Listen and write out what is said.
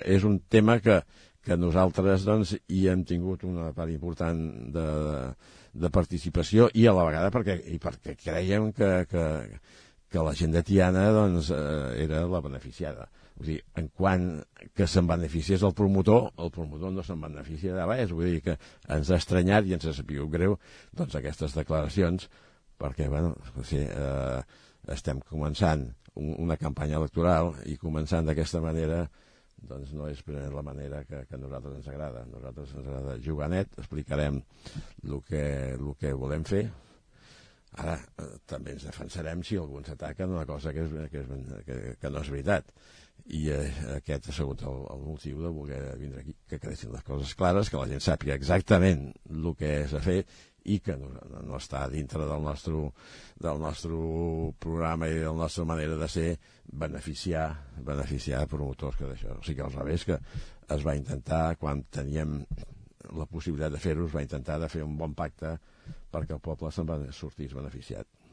és un tema que nosaltres doncs, hi hem tingut una part important de participació i a la vegada perquè creiem que la gent de Tiana doncs, era la beneficiada. Vull dir, en quant que se'n beneficiés el promotor no se'n beneficia de res. Vull dir que ens ha estranyat i ens ha sabut greu doncs, aquestes declaracions, perquè bueno, sí, estem començant una campanya electoral i començant d'aquesta manera doncs no és la manera que a nosaltres ens agrada. A nosaltres ens agrada jugar net, explicarem el que volem fer. Ara, també ens defensarem si algú ens ataca en una cosa que no és veritat. I aquest ha sigut el motiu de voler vindre aquí, que quedessin les coses clares, que la gent sàpiga exactament el que s'ha fet i que no està dintre del nostre programa i de la nostra manera de ser beneficiar promotors que d'això. O sigui que al revés, que es va intentar, quan teníem la possibilitat de fer-ho, es va intentar de fer un bon pacte perquè el poble se'n sortís beneficiat.